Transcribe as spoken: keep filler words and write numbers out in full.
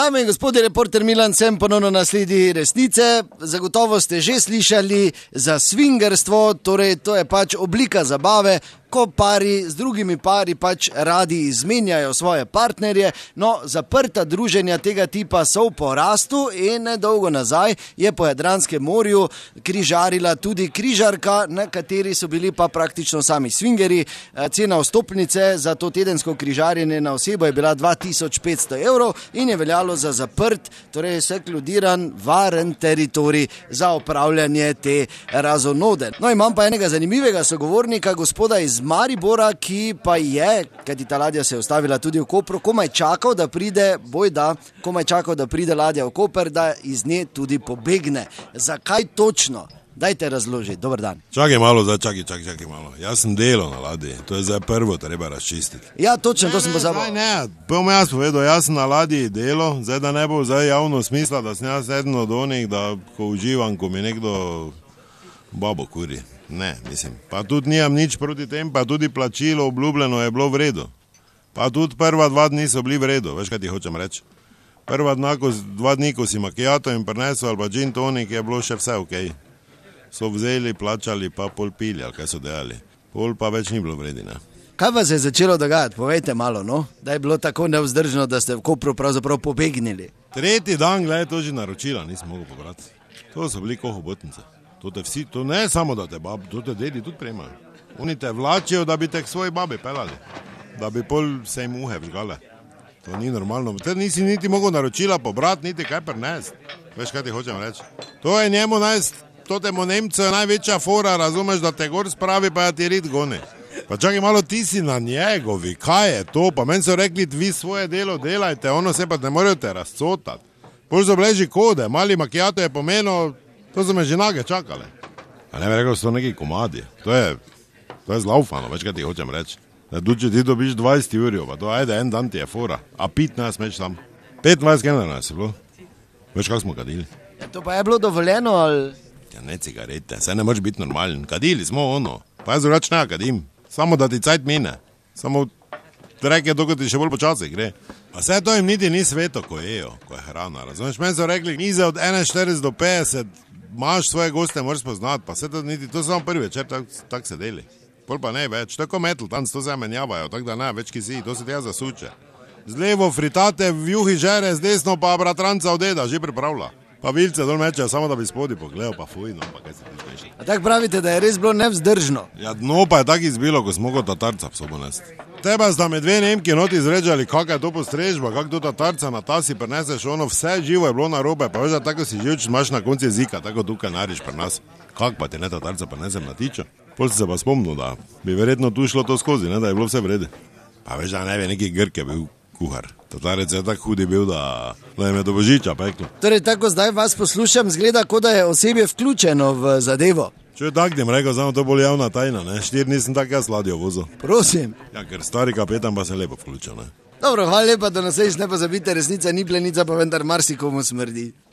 Dame in gospodje, reporter Milan, sem ponovno na sledi resnice. Zagotovo ste že slišali za swingerstvo, torej to je pač oblika zabave, ko pari z drugimi pari pač radi izmenjajo svoje partnerje. No, zaprta druženja tega tipa so v porastu in nedolgo nazaj je po Jadranskem morju križarila tudi križarka, na kateri so bili pa praktično sami swingeri. Cena vstopnice za to tedensko križarjenje na osebo je bila dva tisoč petsto evrov in je veljalo za zaprt, torej sekludiran, varen teritorij za opravljanje te razonode. No, imam pa enega zanimivega sogovornika, gospoda iz Maribora, ki pa je, kajti ta ladja se je ustavila tudi v Kopru, komaj čakal, da pride, bojda, komaj čakal, da pride ladja v Koper, da iz nje tudi pobegne. Zakaj točno? Dajte razložiti. Dober dan. Čakaj malo, zdaj čakaj, čakaj, čakaj malo. Jaz sem delal na ladji, to je zdaj prvo, treba razčistiti. Ja, točno, to sem pozabil. Ne, ne, bom jaz povedal, jaz sem na ladji delal, zdaj da ne bo zdaj javno smisla, da sem jaz eden od onih, da ko uživam, ko mi nekdo babo kuri. Ne, mislim, pa tudi nimam nič proti tem, pa tudi plačilo obljubljeno je bilo v redu. Pa tudi prva dva dni so bili v redu, veš kaj ti hočem reči. Prva dva, dva dni, ko si macchiato in prinesel ali pa gin tonic, je bilo še vse okej. Okay. So vzeli, plačali, pa pol pili, ali kaj so delali. Pol pa več ni bilo vredi, ne. Kaj vas je začelo dogajati? Povejte malo, no? Da je bilo tako nevzdržno, da ste v Kopru pravzaprav pobegnili. Tretji dan, gledaj, to že naročila, nisem mogel pobrati. To so bili kohobotnice. To te vsi, to ne samo da te bab, to te dedi tudi prejmajo. Oni te vlačijo, da bi te k svoji babi pelali. Da bi pol se jim uhe vžgale. To ni normalno. Te nisi niti mogel naročila pobrati, niti kaj prinesti. Veš, kaj ti hočem reči? To je njemu najst, to temu Nemcu je največja fora, razumeš, da te gor spravi, pa ja ti rit goni. Pa čakaj malo, ti si na njegovi, kaj je to? Pa meni so rekli, vi svoje delo delajte, ono se pa ne morajo te razcotati. Pol so bleži kode, mali macchiato je pomenil, to so me že nage čakale. A ne bi rekel, so neki komadi. To je, to je zlaufano, več kaj ti hočem reči. Da tudi, če ti dobiš dvajset jurjev, pa to ajde, en dan ti je fora. A petnajst meč tam. petnajst generalno je bilo. Veš, kako smo kadili. Ja, to pa je bilo dovoljeno, ali? Ja, ne cigarete, saj ne moreš biti normalen. Kadili smo ono. Pa jaz drugač ne kadim. Samo da ti cajt mine. Samo reke, dok ti še bolj počasi gre. Pa vse to jim niti ni sveto, ko jejo, ko je hrana. Razumeš, meni so rekli, nize od enainštirideset do petdeset, imaš svoje goste, moraš poznati, pa vse to niti, to so samo prvi večer, tako tak se deli. Pol pa ne več, tako metal, tam to se menjavajo, tako da ne, več ki si, to se tega zasuče. Z levo fritate, v juhi žere, z desno pa bratranca od deda, že pripravlja. Pa vilce dol mečejo, samo da bi spodi pogledal, pa fuj, no, pa kaj se ti smešni. A tako pravite, da je res bilo nevzdržno? Ja, dno pa je tako izbilo, ko smo mogli tatarca v sobo nesti. Teba sta me dve Nemki noti izređali, kaka je to postrežba, kak to tatarca na tasi prineseš, ono vse živo je bilo na robe, pa veš, da tako si živč, imaš na konci jezika, tako tukaj nariš pri nas. Kak pa ti ne tatarca prinesem na tičo? Pol si se pa spomnil, da bi verjetno tu šlo to skozi, ne, da je bilo vse vrede. Pa veš, da ne bi neki Grk je bil kuhar. Tatarec je tako hudi bil, da, da jim je do božiča peklo. Torej, tako zdaj vas poslušam, zgleda, kot da je osebje vključeno v zadevo. Če je tak, da jim rekel, samo to bolj javna tajna, ne? Štir nisem tak jaz ladjo vozil. Prosim. Ja, ker stari kapetan pa se lepo vključil, ne? Dobro, hvala lepa, da nas ne pozabite, resnica ni plenica, pa vendar marsikomu smrdi.